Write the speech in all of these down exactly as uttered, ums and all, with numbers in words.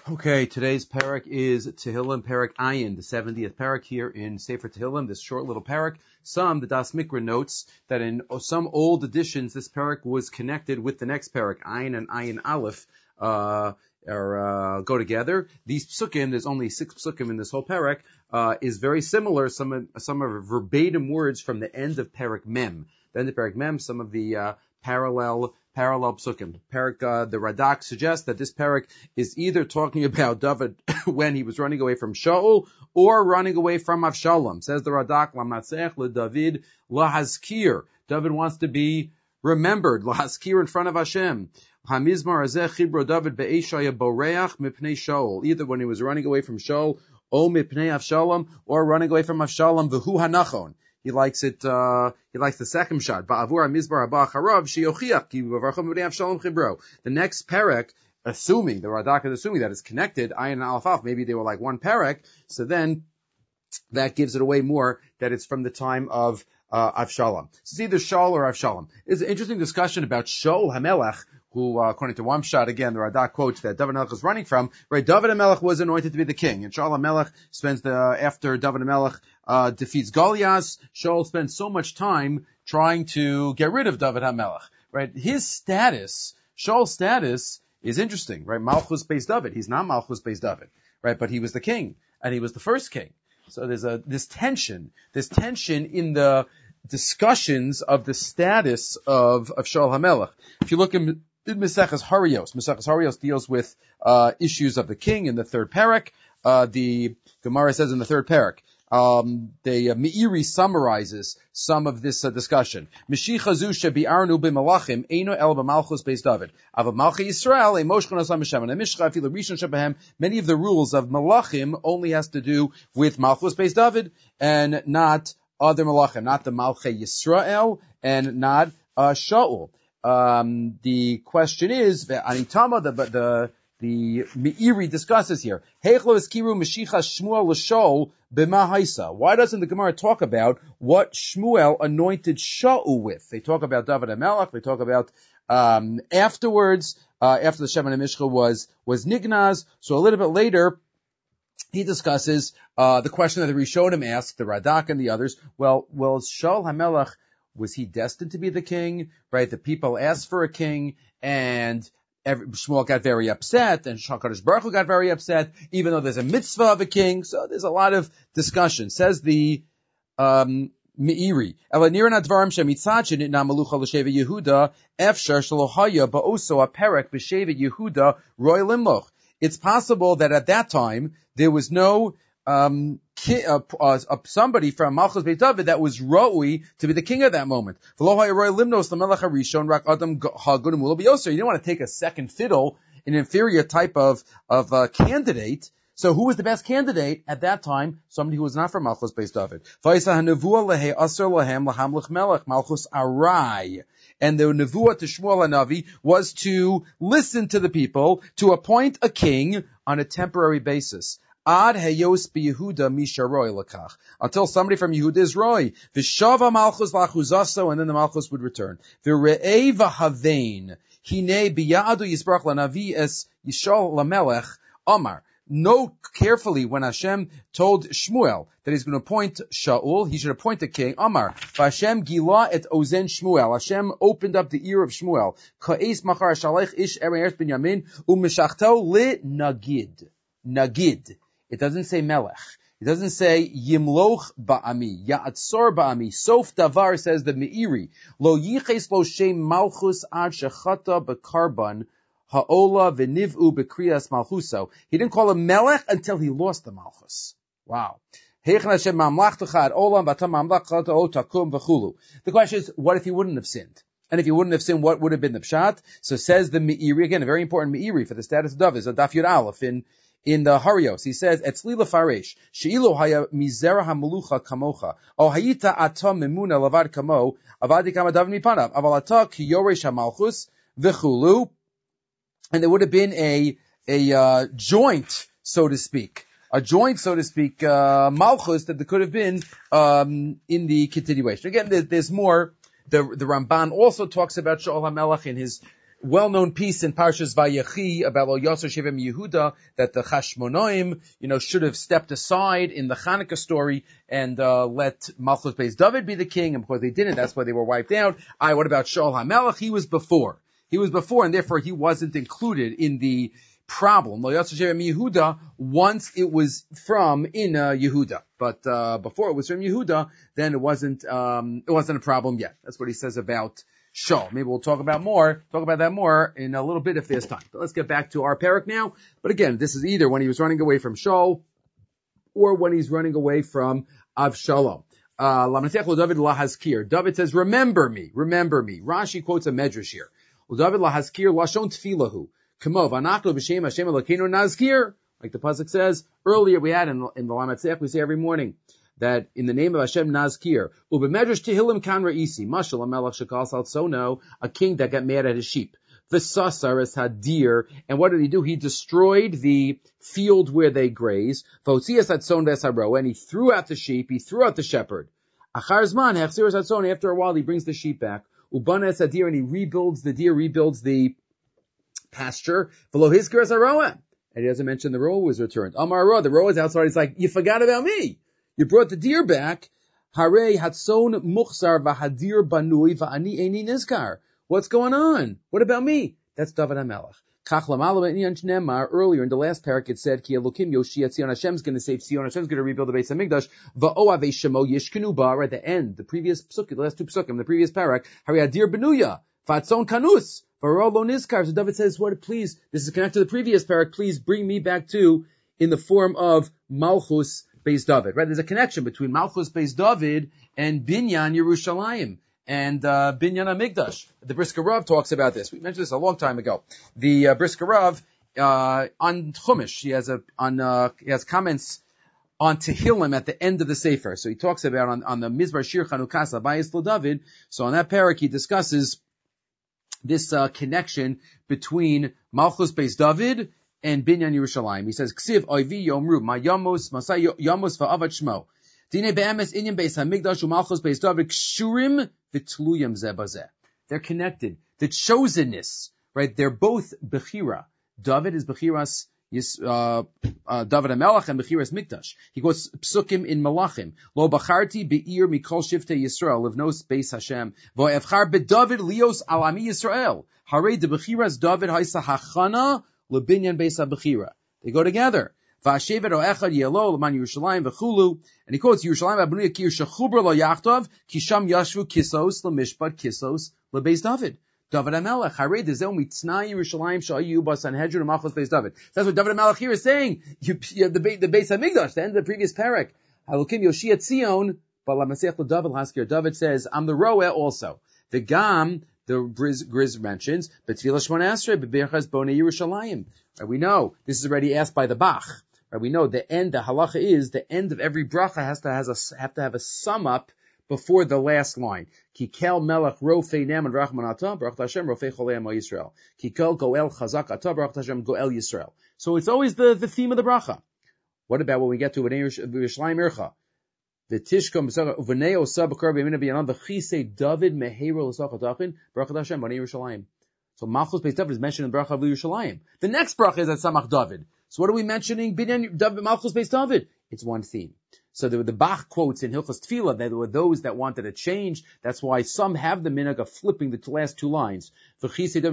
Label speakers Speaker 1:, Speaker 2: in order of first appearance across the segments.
Speaker 1: Okay, today's parak is Tehillim Parak Ayin, the seventieth parak here in Sefer Tehillim, this short little parak. Some, the Das Mikra notes that in some old editions, this parak was connected with the next parak, Ayin and Ayin Aleph, uh, are, uh, go together. These psukim, there's only six psukim in this whole parak, uh, is very similar. Some of, some are verbatim words from the end of parak Mem. The end of parak Mem, some of the, uh, parallel Parallel psukim. Parak, uh, the Radak suggests that this parak is either talking about David when he was running away from Shaul or running away from Avshalom. Says the Radak, Lamatzech le David lahazkir. David wants to be remembered, lahazkir in front of Hashem. Hamizmar azeh chibro David be'eshaya boreach mipnei Shaul. Either when he was running away from Shaul, o mipnei Avshalom, or running away from Avshalom, v'hu hanachon. He likes it, uh, he likes the second shot. Ba'avur ha-mizbar haba acharav sheyochiach ki b'varchom b'nei Avshalom chibro. The next parak, assuming, the Radak is assuming that it's connected, Ayin and Aleph Aleph, maybe they were like one parak, so then that gives it away more that it's from the time of uh, Avshalom. So it's either Shaul or Avshalom. It's an interesting discussion about Shaul HaMelech, who, uh, according to one shot, again, the Radak quotes that David HaMelech was running from, right? David HaMelech was anointed to be the king, and Shaul HaMelech spends the, after David HaMelech, uh, defeats Goliath, Shaul spends so much time trying to get rid of David HaMelech, right? His status, Shaul's status is interesting, right? Malchus based David. He's not Malchus based David, right? But he was the king, and he was the first king. So there's a, this tension, this tension in the discussions of the status of, of Shaul HaMelech. If you look in, in Maseches Harios, Maseches Harios deals with, uh, issues of the king in the third parak. Uh, the Gemara says in the third parak, Um, the uh, Meiri summarizes some of this uh, discussion. Meshicha zu shebi'arnu b'malachim eino el b'malchus beis David. Ava malchi Yisrael e moshchon asam Hashem. And mishcha afilu rishon shebehem. Many of the rules of malachim only has to do with malchus beis David and not other malachim, not the malchi Yisrael and not uh, Shaul. Um, the question is, anitama the the The Meiri discusses here. Why doesn't the Gemara talk about what Shmuel anointed Shaul with? They talk about David HaMelech. They talk about um, afterwards, uh, after the Shemana Mishcha was was Nignaz. So a little bit later, he discusses uh, the question that the Rishonim asked, the Radak and the others. Well, well, Shaul HaMelech, was he destined to be the king? Right? The people asked for a king, and Every, Shmuel got very upset, and HaKadosh Baruch Hu got very upset, even though there's a mitzvah of a king. So there's a lot of discussion. Says the um, Meiri, it's possible that at that time there was no um, ki, uh, uh, uh, somebody from Malchus Beit David that was Roi to be the king at that moment. You don't want to take a second fiddle, an inferior type of, of uh, candidate. So who was the best candidate at that time? Somebody who was not from Malchus Beit David. Malchus Arai. And the nevuah to Shmuel HaNavi was to listen to the people, to appoint a king on a temporary basis. Ad heyos b'Yehuda misha roi lakach. Until somebody from Yehuda is roi. V'shava malchus lachuzaso, and then the malchus would return. V're'ei v'havein. Hine b'ya'adu yisbarach lanavi es yishol lamelech. Omar. Note carefully when Hashem told Shmuel that he's going to appoint Shaul, he should appoint a king. Amar, Hashem gila et ozen Shmuel. Hashem opened up the ear of Shmuel. Ka'es machar shalech ish eretz binyamin u'meshachto li nagid. Nagid. It doesn't say melech. It doesn't say yimloch ba'ami, ya'atzor ba'ami. Sof davar, says the Meiri. Lo yiches lo shem malchus ad shechata bekarban ha'ola v'niv'u b'kriyas malchuso. He didn't call him melech until he lost the malchus. Wow. The question is, what if he wouldn't have sinned? And if he wouldn't have sinned, what would have been the pshat? So says the Meiri, again, a very important Meiri for the status of David, is a Daf Yud Aleph in In the Harios, he says, "Etzli lefaresh she'ilu haya mizera hamelucha kamocha, o hayita ata memuna lavad kamo, avadi kama David mipanav, aval ata ki yoresh hamalchus v'chulu," and there would have been a a uh, joint, so to speak, a joint, so to speak, uh, malchus that there could have been um, in the continuation. Again, there, there's more. The the Ramban also talks about Shaul HaMelech in his well-known piece in Parshas Vayechi about Lo Yosser Shevim Yehuda, that the Chashmonaim, you know, should have stepped aside in the Hanukkah story and uh, let Malchus Beis David be the king, and of course they didn't, that's why they were wiped out. I, what about Shaul HaMelech? He was before. He was before, and therefore he wasn't included in the problem. Lo Yosser Shevim Yehuda, once it was from in uh, Yehuda, but uh, before it was from Yehuda, then it wasn't um, it wasn't a problem yet. That's what he says about Shaul. Maybe we'll talk about more, talk about that more in a little bit if there's time. But let's get back to our parak now. But again, this is either when he was running away from Shaul or when he's running away from Avshalom. Uh, David lahazkir. David says, remember me, remember me. Rashi quotes a medrash here. David lahazkir lashon tfilahu. Kamo v'anachnu b'shem Hashem Elokeinu nazkir. Like the pasuk says, earlier we had in, in the Lametzech, we say every morning, that in the name of Hashem Nazkir, ubemedrash Tehillim kan reisi, mashal amelach shekal saltsono, a king that got mad at his sheep. V'sasar es hadir, and what did he do? He destroyed the field where they graze. V'otzias hatzon v'esaro, and he threw out the sheep, he threw out the shepherd. Achar zman hechzir es hatzon, after a while he brings the sheep back. Ubana es hadir, and he rebuilds the deer, rebuilds the pasture. V'lo hizkir es haroa, and he doesn't mention the roa was returned. Amar roa, the roa is outside, he's like, you forgot about me. You brought the deer back. Hare hatson muchsar v'hadir banui v'ani eini nizkar. What's going on? What about me? That's David HaMelech. Kach l'malam etniyan shnemar. Earlier in the last parak it said, Ki Elokim Yoshia Tzion, Hashem's going to save Tzion, Hashem's going to rebuild the Beis HaMikdash. Va'oav shemo yishkenu ba. At the end, the previous psukim, the last two psukim, the previous parak, Hare hadir banuya v'atzon kanus v'ro lo nizkar. So David says, what? Please, this is connected to the previous parak. Please bring me back to in the form of Malchus Beis David, right? There's a connection between Malchus Beis David and Binyan Yerushalayim and uh, Binyan HaMikdash. The Brisker Rav talks about this. We mentioned this a long time ago. The uh, Brisker Rav uh, on Chumash, he has a on uh, he has comments on Tehillim at the end of the Sefer. So he talks about on, on the Mizbar Shir Chanukas Abayis LeDavid. So on that parak he discusses this uh, connection between Malchus Beis David and Binyan Yerushalayim. He says, Ksiv oivi yomru, ma yamos, masay yamos va'avat shmo. Dine be'emes inyan beis hamikdash u'malchus beis David kshurim v'tluyim zeh bazeh. They're connected. The chosenness, right? They're both Bechira. David is Bechiras, uh, uh, David HaMelech and Bechiras Mikdash. He goes psukim in Malachim. Lo bacharti be'ir mikol shiftei Yisrael, livnos beis Hashem. Vo evchar be'David lios al ami Yisrael. Harei de Bechiras David haisa hachana Lebinyan Beis HaBechira. They go together. V'ashevet o'echad yelo l'man Yerushalayim v'chulu. And he quotes Yerushalayim v'abunuya ki Yishachubra lo yachtov ki sham yashvu kisos l'mishpat kisos l'beis David. David HaMelech harei dezeu mitznai Yerushalayim sha'ayu b'sanhedrin u'machos beis David. That's what David HaMelech here is saying. You, you have the, the Beis HaMikdash, the end of the previous parak. Halukim Yoshia Tzion, but Lamasech l'David l'Haskir. David says, I'm the Roeh also. The Gam, the Griz, Griz mentions, B'tfilah Shmona Esrei, B'berchas Bonei Yerushalayim. We know, this is already asked by the Bach. Right? We know the end, the halacha is, the end of every bracha has to, has a, have to have a sum up before the last line. Kikel melech rofei nem and rachman ata, baruch Hashem rofei cholei amo Yisrael. Kikel goel chazak ata, baruch Hashem goel Yisrael. So it's always the, the theme of the bracha. What about when we get to Yerushalayim Ircha? The Tishkom v'nei osa b'kar b'yamina b'yanan v'chisei David meheiro l'sachatachin baruch Hashem b'nei Yerushalayim. So Malchus Beis David is mentioned in the bracha of Yerushalayim. The next bracha is at Samach David. So what are we mentioning? Binyan David, Malchus Beis David. It's one theme. So the, the Bach quotes in Hilchos Tefillah, there were those that wanted a change. That's why some have the minhag of flipping the last two lines. Some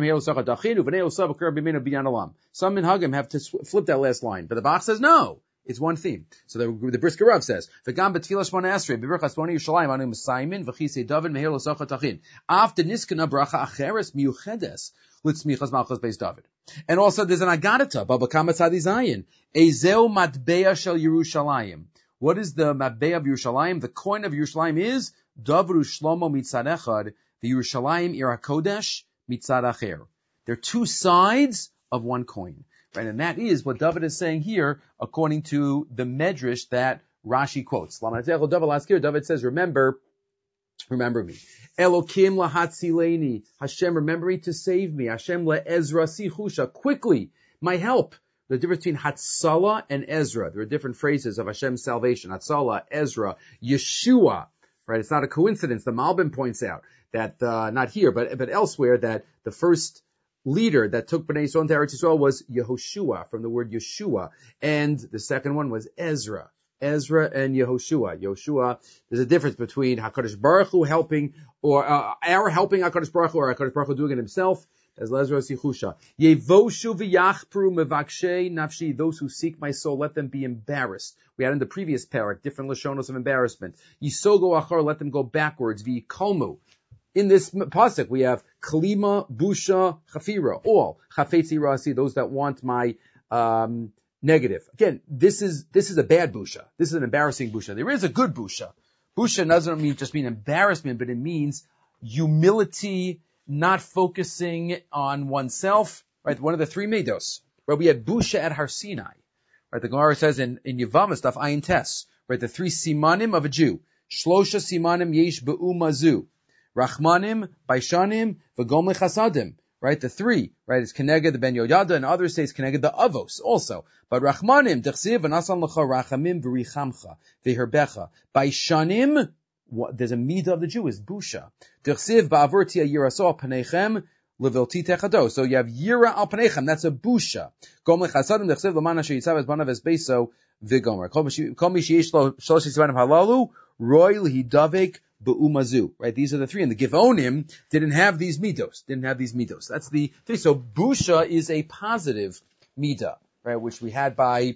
Speaker 1: minhagim have to flip that last line. But the Bach says no. It's one theme. So the, the Brisker Rav says, "V'gam b'tfilah Shmona Esrei b'berachas Bonei Yerushalayim anu Mesaymin v'chisei David meher l'sachat tachin." After niskana bracha acheres miyuchedes litzmichas Malchus Beis David. And also there's an agadata baba kama tzadi zayin ezeu matbeya shel Yerushalayim. What is the matbeya of Yerushalayim? The coin of Yerushalayim is Davru Shlomo mitzad echad, the Yerushalayim ir hakodesh mitzad acher. They're two sides of one coin. Right, and that is what David is saying here, according to the Medrash that Rashi quotes. David says, remember, remember me. Elokim lahatzileni. Hashem, remember me to save me. Hashem le'ezra sichusha. Quickly, my help. The difference between Hatzalah and Ezra. There are different phrases of Hashem's salvation. Hatzalah, Ezra, Yeshua. Right, it's not a coincidence. The Malbim points out that, uh, not here, but, but elsewhere, that the first leader that took Bnei Yisrael into Eretz Yisrael was Yehoshua, from the word Yeshua. And the second one was Ezra. Ezra and Yehoshua. Yehoshua, there's a difference between HaKadosh Baruch Hu helping, or uh, our helping HaKadosh Baruch Hu, or HaKadosh Baruch Hu doing it himself, as Lazarus Yehusha. Yevoshu v'yachpru mevakshe nafshi, those who seek my soul, let them be embarrassed. We had in the previous parak, different lashonos of embarrassment. Yisogo achar, let them go backwards. V'yikolmu. In this pasuk, we have kalima, busha, chafira, all. Chafetzi rasi, those that want my, um, negative. Again, this is, this is a bad busha. This is an embarrassing busha. There is a good busha. Busha doesn't mean just mean embarrassment, but it means humility, not focusing on oneself, right? One of the three midos, right? We had busha at Har Sinai, right? The Gemara says in, in Yevamah stuff, ayin tes, right? The three simanim of a Jew. Shlosha simanim yesh be'umazu. Rachmanim, Baishanim, V'gomle Chasadim. Right? The three, right? It's Keneged, the Ben Yoyada, and others say it's Keneged, the Avos also. But Rachmanim, Dechsiv, V'nasan L'cha, Rachamim, V'richamcha, V'herbecha. Baishanim, there's a midah of the Jew, is Busha. Dechsiv, Ba'avortia Yiraso, Panechem, Levilti Techado. So you have Yira al Panechem, that's a Busha. Gomle Chasadim, Dechsiv, L'mana Sheitzav, Es Banav Es Beso, V'gomer. Kol mi sheyesh lo shlosh yisvanim halalu, Roy L'hidavek, Bu'umazu, right? These are the three. And the Givonim didn't have these midos, didn't have these midos. That's the three. So Busha is a positive midah, right? Which we had by,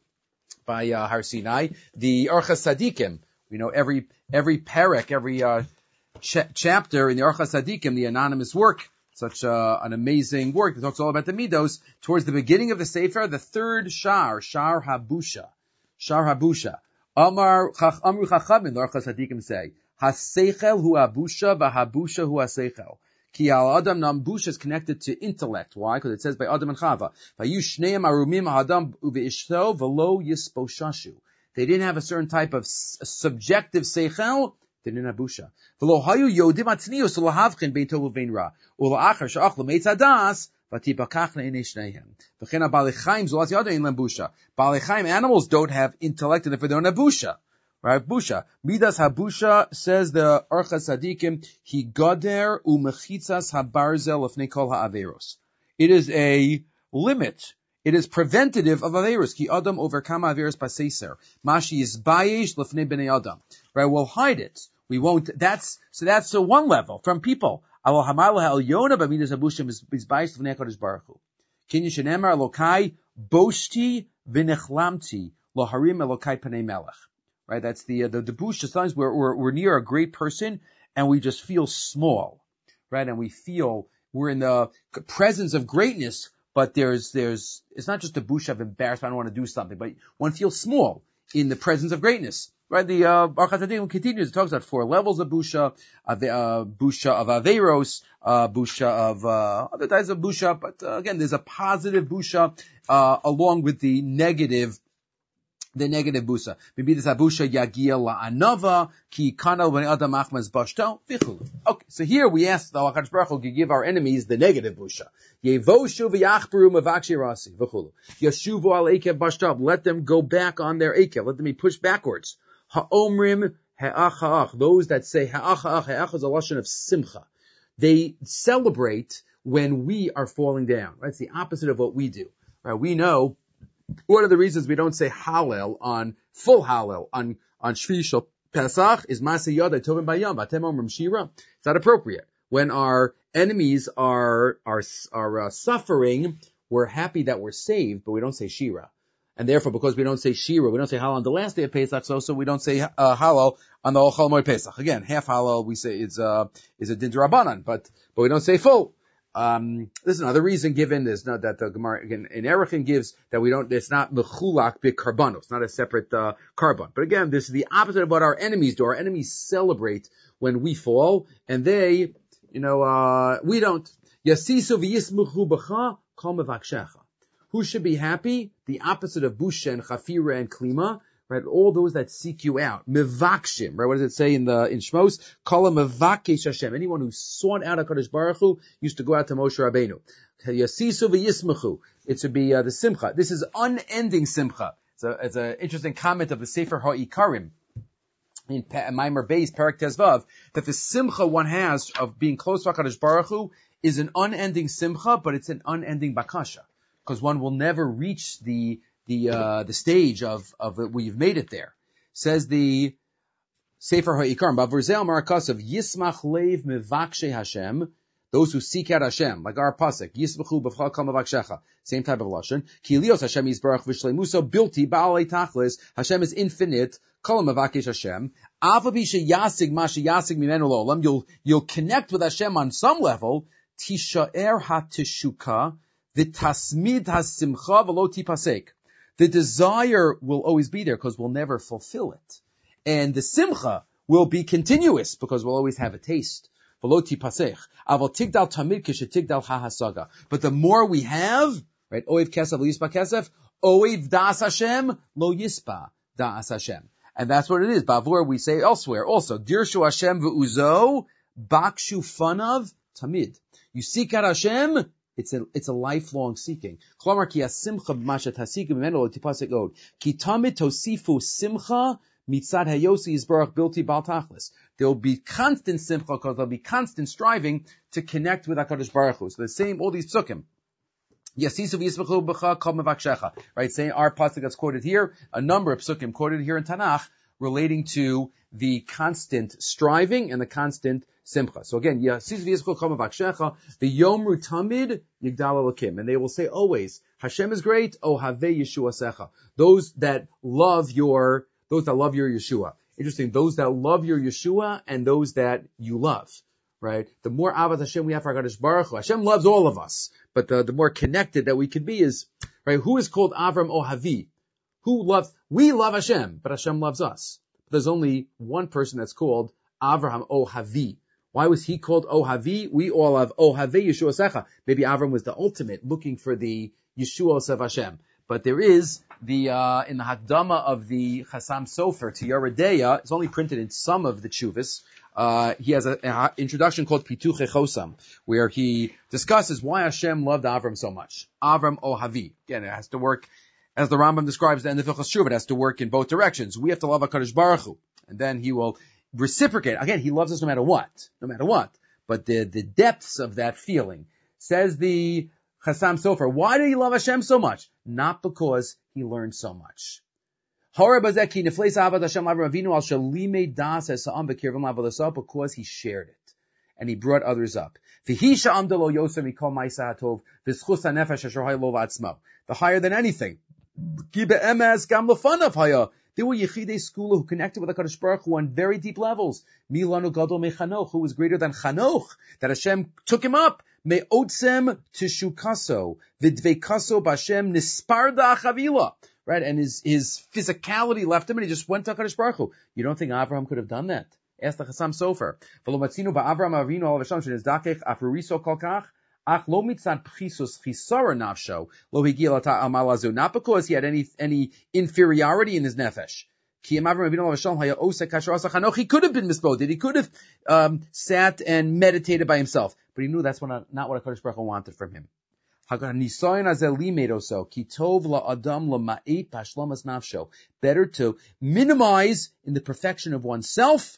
Speaker 1: by, uh, Har Sinai. The Orchas Sadikim, we know every, every parak, every, uh, ch- chapter in the Orchas Sadikim, the anonymous work, such, uh, an amazing work that talks all about the midos. Towards the beginning of the Sefer, the third Shar, Shar HaBusha, Shar HaBusha. Amar, Amru Chachamim, the Orchas Sadikim say, Haseichel hu abusha, v'habusha hu haseichel. Ki al adam nam busha is connected to intellect. Why? Because it says by Adam and Chava, Vayu shneim arumim ha'adam uve'ishto v'lo yisposhashu. They didn't have a certain type of s- subjective seichel. They didn't have busha. V'lo hayu yodim atznius u'lahavchin bein tov u'vein ra. U'la'achar sha'ach l'meitz hadas v'tipakach le'inei shneihem. V'chen ha'balei chaim zolat yada in lem busha. Balei chaim animals don't have intellect, and if they don't have busha. Right, busha. Midas habusha, says the Orchas Sadikim, he goder umechitzas habarzel lefnei kol ha'averos. It is a limit. It is preventative of averos. Ki adam overcome averos paseser. Mashi is bayish lefnei bnei adam. Right, we'll hide it. We won't. That's so. That's a one level from people. Awal hamal ha'elyona b'midas habusha is bayish lefnei Hakadosh Baruch Hu. Kinyan shenemar lokai boshti v'nechlamti loharim elokai panei melech. Right, that's the, uh, the, the busha. Sometimes we're, we're, we're near a great person and we just feel small, right? And we feel we're in the presence of greatness, but there's, there's, it's not just a busha of embarrassment, I don't want to do something, but one feels small in the presence of greatness, right? The, uh, Orchas Sadikim continues, it talks about four levels of busha, uh, the, uh, busha of averos, uh, busha of, uh, other types of busha, but, uh, again, there's a positive busha, uh, along with the negative the negative busa. Maybe this abusha yagia la'anava, ki kanal when adam achmas bashto, vichulu. Okay, so here we ask the HaKadosh Baruch Hu to give our enemies the negative busha. Yevoshu v'yachberu mevakshi rasi, vichulu. Yashuvu al ekev bashtav, let them go back on their ekev, let them be pushed backwards. Ha'omrim ha'ach ha'ach, those that say ha'ach ha'ach, ha'ach is a lashon of simcha. They celebrate when we are falling down. Right? It's the opposite of what we do. Right? We know one of the reasons we don't say Hallel on full Hallel on on Shvi Shel Pesach is Maseh Yodai Tovim Bayam Vatem Omrim Shira. It's not appropriate. When our enemies are are are uh, suffering, we're happy that we're saved, but we don't say Shira. And therefore, because we don't say Shira, we don't say Hallel on the last day of Pesach, so so we don't say uh, Hallel on the Chol Moed Pesach. Again, half Hallel we say is uh is a din d'Rabbanan, but but we don't say full. Um, there's another reason given. There's not that the Gemara again in Erechin gives that we don't. It's not mechulak b'karbanos. It's not a separate uh, carbon. But again, this is the opposite of what our enemies do. Our enemies celebrate when we fall, and they, you know, uh, we don't. Yasisu v'yismuchu b'cha kol mevakshecha. Who should be happy? The opposite of busha and chafira and klima. Right, all those that seek you out, mevakshim. Right, what does it say in the in Shmos? Kol mevakesh Hashem. Anyone who sought out HaKadosh Baruch Hu used to go out to Moshe Rabbeinu. Yasisu v'yismechu. It should be uh, the simcha. This is unending simcha. It's a it's an interesting comment of the Sefer HaIkarim in Maimer Beis Perek Tezvav that the simcha one has of being close to HaKadosh Baruch Hu is an unending simcha, but it's an unending bakasha, because one will never reach the the uh, the stage of of it where you've made it there. Says the Sefer HaIkar, Bavurzel Marakasav Yismach Leiv Mevakshe Hashem, those who seek out Hashem, like our pasuk, Yismachu B'Chal Kal Mevakshecha, same type of lashon. Ki Lios Hashem Yisbarach V'Shleimuso Bilti Ba'alei Tachlis, Hashem is infinite. Kol Mevakesh Hashem. Avabi Sheyasig Ma Sheyasig Mimenu L'Olam. You'll you'll connect with Hashem on some level. Tishaer HaTeshuka V'Tasmid HaSimcha V'Lo Tipasek. The desire will always be there because we'll never fulfill it. And the simcha will be continuous because we'll always have a taste. But the more we have, right, oiv kesef lo yispa kesef, oiv das Hashem lo yispa das Hashem. And that's what it is. Bavur, we say elsewhere also, dirshu Hashem v'uzo, bakshu fanav tamid. You seek out Hashem, it's a, it's a lifelong seeking. Klamar ki asimcha b'mashat hasikim imenu lo tipasek od. Ki tamid tosifu simcha mitzad hayosi yisbarach bilti bal tachlis. There will be constant simcha because there will be constant striving to connect with HaKadosh Baruch Hu. So the same, all these psukim. Yasisu v'yismachu b'cha kol mevakshecha. Right, saying our pasuk that's quoted here, a number of psukim quoted here in Tanakh, relating to the constant striving and the constant simcha. So again, Yasisu v'yismachu kol mevakshecha, v'yomru tamid yigdal elokim. And they will say always, Hashem is great, oh havei Yeshuasecha. Those that love your, those that love your Yeshua. Interesting, those that love your Yeshua and those that you love, right? The more Avat Hashem we have for HaKadosh Baruch Hu, Hashem loves all of us, but the, the more connected that we could be is, right, who is called Avram Ohavi? Who loves, we love Hashem, but Hashem loves us. But there's only one person that's called Avraham Ohavi. Why was he called Ohavi? We all have Ohavi Yeshua Secha. Maybe Avram was the ultimate, looking for the Yeshua of Hashem. But there is the, uh, in the Hakdama of the Chassam Sofer to Yeredeya, it's only printed in some of the Chuvas, uh, he has an introduction called Pituche Chosam, where he discusses why Hashem loved Avram so much. Avram Ohavi. Again, it has to work, as the Rambam describes the end of Hilchos Shuvah, it has to work in both directions. We have to love HaKadosh Baruch Hu, and then he will reciprocate. Again, he loves us no matter what, no matter what. But the, the depths of that feeling, says the Chassam Sofer, why did he love Hashem so much? Not because he learned so much. Because he shared it. And he brought others up. The higher than anything. There were Yechidei Skula who connected with HaKadosh Baruch Hu on very deep levels. Milanu Gadol Mechanoch, who was greater than Chanoch, that Hashem took him up. Me'otzem tishukaso, vidveikaso b'Hashem nisparda chavila. Right, and his, his physicality left him and he just went to HaKadosh Baruch Hu. You don't think Avraham could have done that? Ask the Chassam Sofer. V'lo matzinu ba'Avraham Avinu alav Hashem shenizdakech afuriso kolkach. Ach lo mitzad pchisus chisara nafsho lo higia lata amal hazu. Not because he had any any inferiority in his nefesh. Ki Avram Avinu alav Hashem haya osek kasher asa chanoch. He could have been misboded. He could have um, sat and meditated by himself, but he knew that's what, not what HaKadosh Baruch Hu wanted from him. Better to minimize in the perfection of oneself,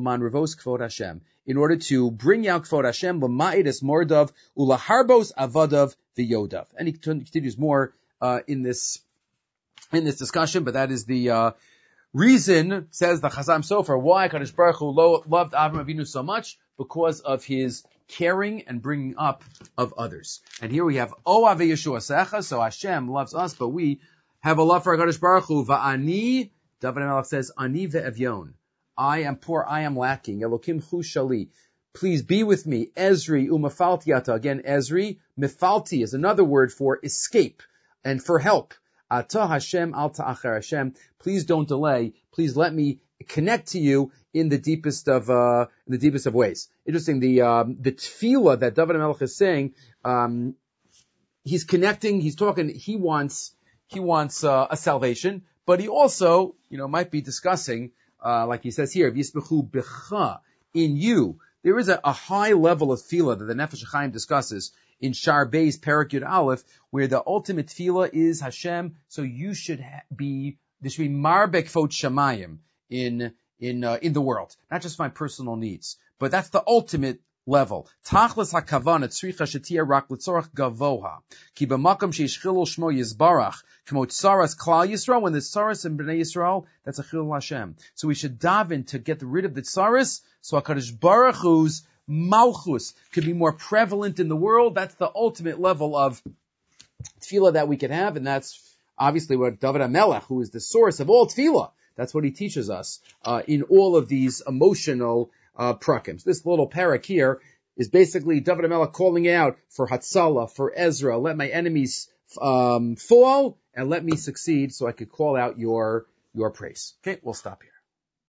Speaker 1: in order to bring out Kvod Hashem, mordav ulaharbos avadav v'yodav. And he continues more uh, in this in this discussion, but that is the uh, reason, says the Chassam Sofer, why HaKadosh Baruch Hu lo- loved Avram Avinu so much, because of his caring and bringing up of others. And here we have Oave Yeshua Secha, so Hashem loves us, but we have a love for HaKadosh Baruch Hu. Va'ani, David HaMelech says, Ani ve'evyon. I am poor, I am lacking. Elokim hu shali. Please be with me. Ezri umafaltiata. Again, Ezri. Mifalti is another word for escape and for help. Ata Hashem al ta'acher Hashem. Please don't delay. Please let me connect to you in the deepest of uh in the deepest of ways. Interesting, the um the tefillah that David HaMelech is saying, um he's connecting, he's talking, he wants he wants uh, a salvation, but he also, you know, might be discussing, uh like he says here, Yisbechu becha, in you. There is a, a high level of tefillah that the Nefesh HaChaim discusses in Shar Beis Perek Yud Aleph, where the ultimate tefillah is Hashem, so you should ha- be, there should be marbek kvod shamayim in in uh, in the world, not just my personal needs, but that's the ultimate level. Tachlis hakavana tzricha shetia rak l'tzorach gavoha. Ki b'makam sheish chilul shmo yizbarach. K'mo tzaras klal Yisrael. When there's tzaras in Bnei Yisrael, that's a chilul Hashem. So we should daven to get rid of the tzaras, so HaKadosh Baruch Hu's malchus could be more prevalent in the world. That's the ultimate level of tefillah that we can have, and that's obviously what David HaMelech, who is the source of all tefillah, that's what he teaches us uh, in all of these emotional uh, prakim. This little parak here is basically David HaMelech calling out for Hatzalah, for Ezra, let my enemies um, fall and let me succeed so I could call out your your praise. Okay, we'll stop here.